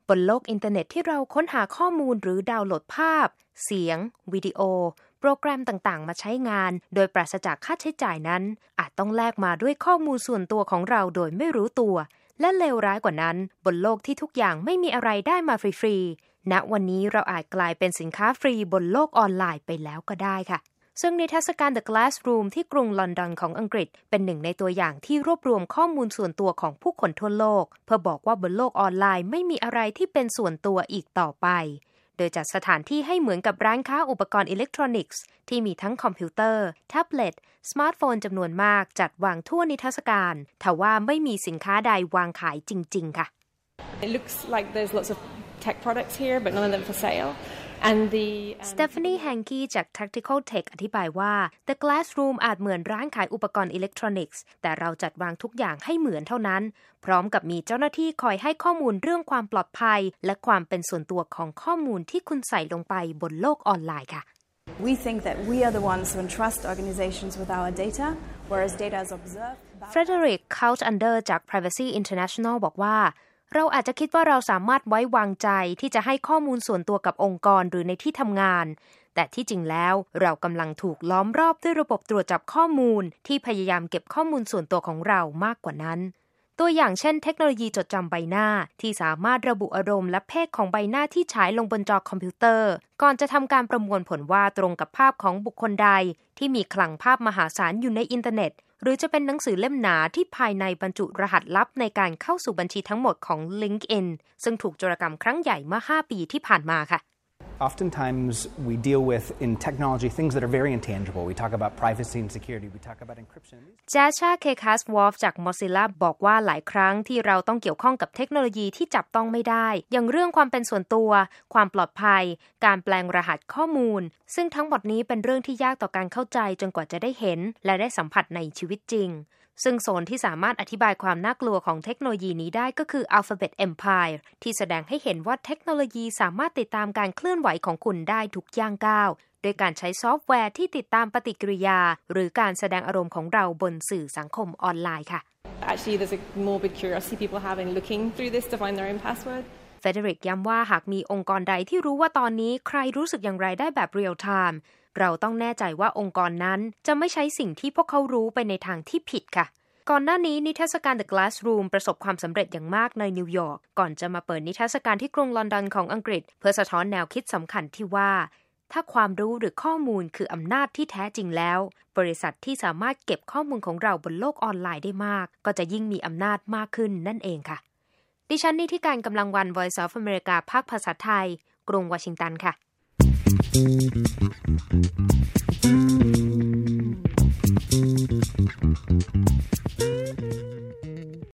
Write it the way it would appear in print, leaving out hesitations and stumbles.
บนโลกอินเทอร์เน็ตที่เราค้นหาข้อมูลหรือดาวน์โหลดภาพเสียงวิดีโอโปรแกรมต่างๆมาใช้งานโดยปราศจากค่าใช้จ่ายนั้นอาจต้องแลกมาด้วยข้อมูลส่วนตัวของเราโดยไม่รู้ตัวและเลวร้ายกว่านั้นบนโลกที่ทุกอย่างไม่มีอะไรได้มาฟรีๆณวันนี้เราอาจกลายเป็นสินค้าฟรีบนโลกออนไลน์ไปแล้วก็ได้ค่ะซึ่งนิทรรศการ The Glass Room ที่กรุงลอนดอนของอังกฤษเป็นหนึ่งในตัวอย่างที่รวบรวมข้อมูลส่วนตัวของผู้คนทั่วโลกเพื่อบอกว่าบนโลกออนไลน์ไม่มีอะไรที่เป็นส่วนตัวอีกต่อไปโดยจัดสถานที่ให้เหมือนกับร้านค้าอุปกรณ์อิเล็กทรอนิกส์ที่มีทั้งคอมพิวเตอร์แท็บเล็ตสมาร์ทโฟนจำนวนมากจัดวางทั่วนิทรรศการทว่าไม่มีสินค้าใดวางขายจริงๆค่ะ It looks like there's lots of tech products here but none of them for sale Stephanie Hankey จาก Tactical Tech อธิบายว่า The Glass Room อาจเหมือนร้านขายอุปกรณ์อิเล็กทรอนิกส์แต่เราจัดวางทุกอย่างให้เหมือนเท่านั้นพร้อมกับมีเจ้าหน้าที่คอยให้ข้อมูลเรื่องความปลอดภัยและความเป็นส่วนตัวของข้อมูลที่คุณใส่ลงไปบนโลกออนไลน์ค่ะ We think that we are the ones who entrust organizations with our data, whereas data is observed. Frederick Couch-Under จาก Privacy International บอกว่าเราอาจจะคิดว่าเราสามารถไว้วางใจที่จะให้ข้อมูลส่วนตัวกับองค์กรหรือในที่ทำงานแต่ที่จริงแล้วเรากำลังถูกล้อมรอบด้วยระบบตรวจจับข้อมูลที่พยายามเก็บข้อมูลส่วนตัวของเรามากกว่านั้นตัวอย่างเช่นเทคโนโลยีจดจำใบหน้าที่สามารถระบุอารมณ์และเพศของใบหน้าที่ฉายลงบนจอคอมพิวเตอร์ก่อนจะทำการประมวลผลว่าตรงกับภาพของบุคคลใดที่มีคลังภาพมหาศาลอยู่ในอินเทอร์เน็ตหรือจะเป็นหนังสือเล่มหนาที่ภายในบรรจุรหัสลับในการเข้าสู่บัญชีทั้งหมดของ LinkedIn ซึ่งถูกโจรกรรมครั้งใหญ่เมื่อ5 ปีที่ผ่านมาค่ะ Oftentimes we deal with in technology things that are very intangible. We talk about privacy and security. We talk about encryption. Jascha Kekas-Wolf จาก Mozilla บอกว่าหลายครั้งที่เราต้องเกี่ยวข้องกับเทคโนโลยีที่จับต้องไม่ได้อย่างเรื่องความเป็นส่วนตัวความปลอดภัยการแปลงรหัสข้อมูลซึ่งทั้งหมดนี้เป็นเรื่องที่ยากต่อการเข้าใจจนกว่าจะได้เห็นและได้สัมผัสในชีวิตจริงซึ่งโซนที่สามารถอธิบายความน่ากลัวของเทคโนโลยีนี้ได้ก็คือ Alphabet Empire ที่แสดงให้เห็นว่าเทคโนโลยีสามารถติดตามการเคลื่อนไหวของคุณได้ทุกย่างก้าวโดยการใช้ซอฟต์แวร์ที่ติดตามปฏิกิริยาหรือการแสดงอารมณ์ของเราบนสื่อสังคมออนไลน์ค่ะ Actually, there's a morbid curiosity people have in looking through this to find their own password. Frederick ย้ำว่าหากมีองค์กรใดที่รู้ว่าตอนนี้ใครรู้สึกอย่างไรได้แบบเรียลไทม์เราต้องแน่ใจว่าองค์กรนั้นจะไม่ใช้สิ่งที่พวกเขารู้ไปในทางที่ผิดค่ะก่อนหน้านี้นิทรรศการ The Glass Room ประสบความสำเร็จอย่างมากในนิวยอร์กก่อนจะมาเปิดนิทรรศการที่กรุงลอนดอนของอังกฤษเพื่อสะท้อนแนวคิดสำคัญที่ว่าถ้าความรู้หรือข้อมูลคืออำนาจที่แท้จริงแล้วบริษัทที่สามารถเก็บข้อมูลของเราบนโลกออนไลน์ได้มากก็จะยิ่งมีอำนาจมากขึ้นนั่นเองค่ะดิฉันนิติการกำลังวัน Voice of America ภาคภาษาไทยกรุงวอชิงตันค่ะ